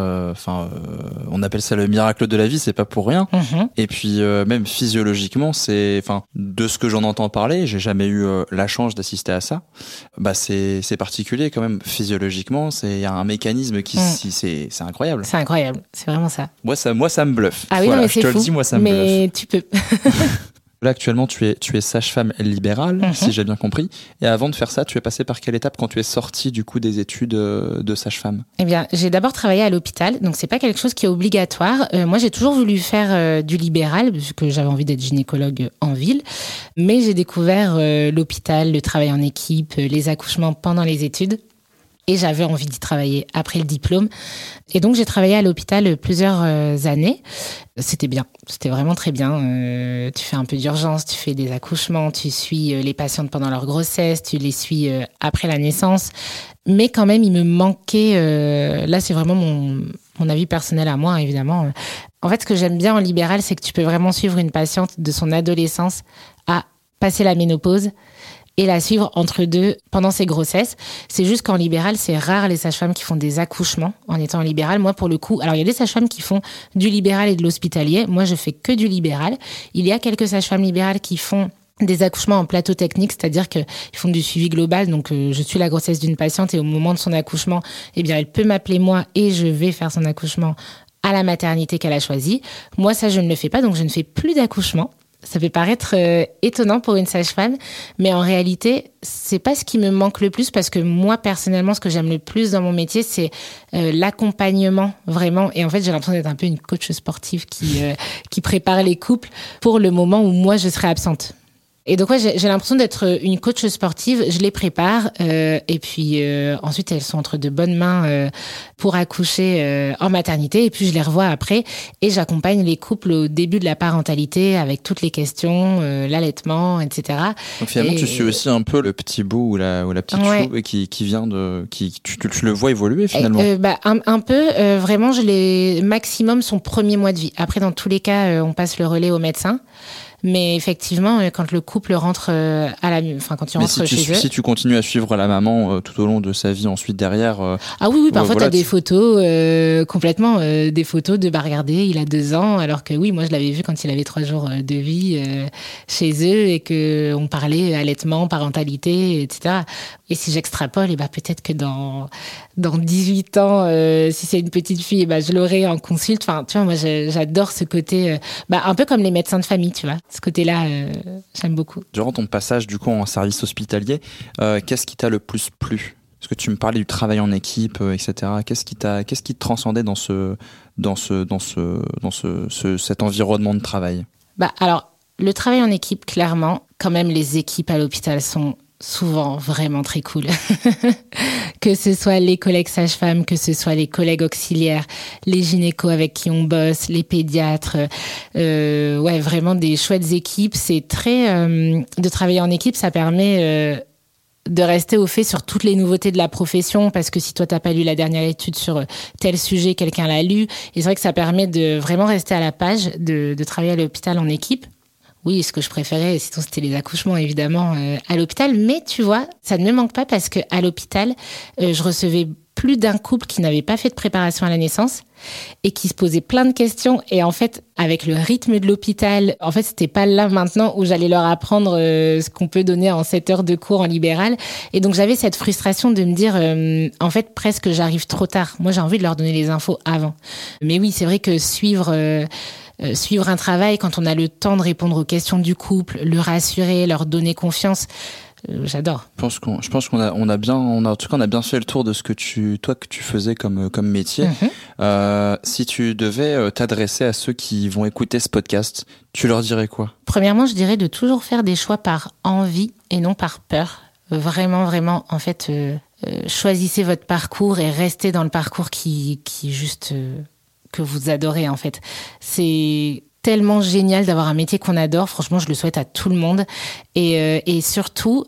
Speaker 2: on appelle ça le miracle de la vie, c'est pas pour rien.
Speaker 1: Mmh.
Speaker 2: Et puis même physiologiquement, de ce que j'en entends parler, j'ai jamais eu la chance d'assister à ça. C'est particulier quand même physiologiquement. Il y a un mécanisme qui, c'est incroyable.
Speaker 1: C'est incroyable, c'est vraiment ça.
Speaker 2: Moi ça me bluffe.
Speaker 1: Ah oui,
Speaker 2: voilà,
Speaker 1: non, mais c'est fou.
Speaker 2: Je te le dis, moi ça me bluffe.
Speaker 1: Mais tu peux.
Speaker 2: Là, actuellement, tu es sage-femme libérale, si j'ai bien compris. Et avant de faire ça, tu es passée par quelle étape quand tu es sortie, du coup, des études de sage-femme ?
Speaker 1: Eh bien, j'ai d'abord travaillé à l'hôpital, donc c'est pas quelque chose qui est obligatoire. Moi, j'ai toujours voulu faire du libéral, parce que j'avais envie d'être gynécologue en ville. Mais j'ai découvert l'hôpital, le travail en équipe, les accouchements pendant les études. Et j'avais envie d'y travailler après le diplôme. Et donc, j'ai travaillé à l'hôpital plusieurs années. C'était bien, c'était vraiment très bien. Tu fais un peu d'urgence, tu fais des accouchements, tu suis les patientes pendant leur grossesse, tu les suis après la naissance. Mais quand même, il me manquait... là, c'est vraiment mon avis personnel à moi, évidemment. En fait, ce que j'aime bien en libéral, c'est que tu peux vraiment suivre une patiente de son adolescence à passer la ménopause et la suivre entre deux pendant ses grossesses. C'est juste qu'en libéral, c'est rare les sages-femmes qui font des accouchements en étant en libéral. Moi, pour le coup, alors il y a des sages-femmes qui font du libéral et de l'hospitalier. Moi, je fais que du libéral. Il y a quelques sages-femmes libérales qui font des accouchements en plateau technique, c'est-à-dire qu'ils font du suivi global. Donc, je suis la grossesse d'une patiente et au moment de son accouchement, elle peut m'appeler moi et je vais faire son accouchement à la maternité qu'elle a choisie. Moi, ça, je ne le fais pas, donc je ne fais plus d'accouchement. Ça peut paraître étonnant pour une sage-femme, mais en réalité, c'est pas ce qui me manque le plus parce que moi, personnellement, ce que j'aime le plus dans mon métier, c'est l'accompagnement, vraiment. Et en fait, j'ai l'impression d'être un peu une coach sportive qui prépare les couples pour le moment où moi, je serai absente. Et donc, ouais, j'ai l'impression d'être une coach sportive. Je les prépare et puis ensuite, elles sont entre de bonnes mains pour accoucher en maternité. Et puis, je les revois après et j'accompagne les couples au début de la parentalité avec toutes les questions, l'allaitement, etc.
Speaker 2: Donc finalement, tu suis aussi un peu le petit bout ou la petite chou qui vient de... Tu le vois évoluer finalement.
Speaker 1: Un peu. Vraiment, maximum son premier mois de vie. Après, dans tous les cas, on passe le relais au médecin. Mais effectivement, quand le couple rentre quand tu rentres chez eux.
Speaker 2: Si tu continues à suivre la maman tout au long de sa vie, ensuite derrière.
Speaker 1: Ah oui, parfois t'as des photos complètement, des photos de regarder, il a 2 ans, alors que oui, moi je l'avais vu quand il avait 3 jours de vie chez eux et que on parlait allaitement, parentalité, etc. Et si j'extrapole, peut-être que dans 18 ans, si c'est une petite fille, je l'aurai en consulte. Enfin, tu vois, moi j'adore ce côté, un peu comme les médecins de famille, tu vois. Ce côté-là, j'aime beaucoup.
Speaker 2: Durant ton passage du coup en service hospitalier, qu'est-ce qui t'a le plus plu ? Parce que tu me parlais du travail en équipe, etc. Qu'est-ce qui te transcendait dans cet environnement de travail ?
Speaker 1: Alors, le travail en équipe, clairement, quand même, les équipes à l'hôpital sont souvent vraiment très cool. Que ce soit les collègues sages-femmes, que ce soit les collègues auxiliaires, les gynécos avec qui on bosse, les pédiatres, vraiment des chouettes équipes. C'est très de travailler en équipe, ça permet de rester au fait sur toutes les nouveautés de la profession, parce que si toi t'as pas lu la dernière étude sur tel sujet, quelqu'un l'a lu, et c'est vrai que ça permet de vraiment rester à la page, de travailler à l'hôpital en équipe. Oui, ce que je préférais, sinon c'était les accouchements évidemment à l'hôpital. Mais tu vois, ça ne me manque pas parce que à l'hôpital, je recevais plus d'un couple qui n'avait pas fait de préparation à la naissance et qui se posait plein de questions. Et en fait, avec le rythme de l'hôpital, en fait, c'était pas là maintenant où j'allais leur apprendre ce qu'on peut donner en 7 heures de cours en libéral. Et donc j'avais cette frustration de me dire, en fait, presque j'arrive trop tard. Moi, j'ai envie de leur donner les infos avant. Mais oui, c'est vrai que suivre un travail quand on a le temps de répondre aux questions du couple, le rassurer, leur donner confiance, j'adore.
Speaker 2: Je pense qu'on a bien fait le tour de ce que tu faisais comme métier. Si tu devais t'adresser à ceux qui vont écouter ce podcast, tu leur dirais quoi ?
Speaker 1: Premièrement, je dirais de toujours faire des choix par envie et non par peur. Vraiment, vraiment, en fait, choisissez votre parcours et restez dans le parcours qui juste que vous adorez, en fait. C'est tellement génial d'avoir un métier qu'on adore. Franchement, je le souhaite à tout le monde. Et surtout,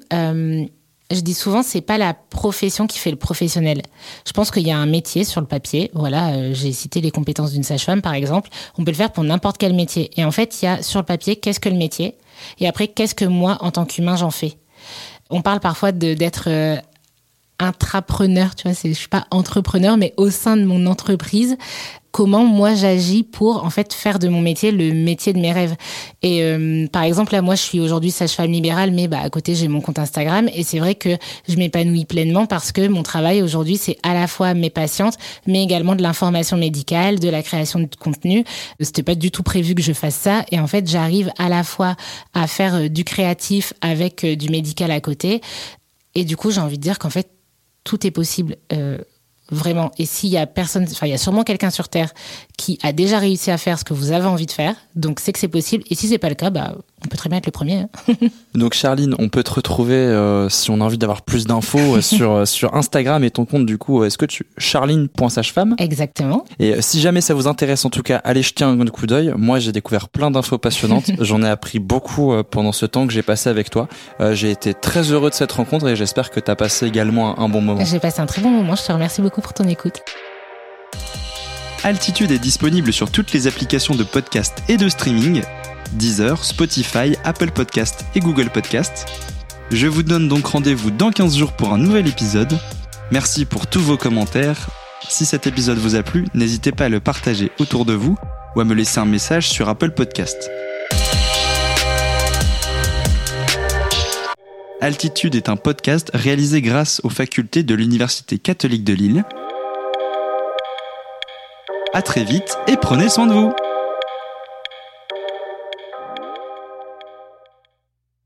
Speaker 1: je dis souvent, c'est pas la profession qui fait le professionnel. Je pense qu'il y a un métier sur le papier. Voilà, j'ai cité les compétences d'une sage-femme, par exemple. On peut le faire pour n'importe quel métier. Et en fait, il y a sur le papier, qu'est-ce que le métier ? Et après, qu'est-ce que moi, en tant qu'humain, j'en fais ? On parle parfois d'être intrapreneur, tu vois, je suis pas entrepreneur, mais au sein de mon entreprise, comment moi j'agis pour en fait faire de mon métier le métier de mes rêves. Et par exemple, là, moi, je suis aujourd'hui sage-femme libérale, mais à côté, j'ai mon compte Instagram, et c'est vrai que je m'épanouis pleinement parce que mon travail aujourd'hui, c'est à la fois mes patientes, mais également de l'information médicale, de la création de contenu. C'était pas du tout prévu que je fasse ça, et en fait, j'arrive à la fois à faire du créatif avec du médical à côté, et du coup, j'ai envie de dire qu'en fait, tout est possible, vraiment. Et s'il y a personne, il y a sûrement quelqu'un sur Terre qui a déjà réussi à faire ce que vous avez envie de faire. Donc, c'est que c'est possible. Et si c'est pas le cas, on peut très bien être le premier. Hein.
Speaker 2: Donc, Charline, on peut te retrouver si on a envie d'avoir plus d'infos sur Instagram et ton compte, du coup, est-ce que charline.sagefemme ?
Speaker 1: Exactement.
Speaker 2: Et si jamais ça vous intéresse, en tout cas, allez jeter un coup d'œil. Moi, j'ai découvert plein d'infos passionnantes. J'en ai appris beaucoup pendant ce temps que j'ai passé avec toi. J'ai été très heureux de cette rencontre et j'espère que tu as passé également un bon moment.
Speaker 1: J'ai passé un très bon moment. Je te remercie beaucoup pour ton écoute.
Speaker 2: Altitude est disponible sur toutes les applications de podcast et de streaming, Deezer, Spotify, Apple Podcast et Google Podcast. Je vous donne donc rendez-vous dans 15 jours pour un nouvel épisode. Merci pour tous vos commentaires. Si cet épisode vous a plu, n'hésitez pas à le partager autour de vous ou à me laisser un message sur Apple Podcast. Altitude est un podcast réalisé grâce aux facultés de l'Université catholique de Lille. À très vite et prenez soin de vous.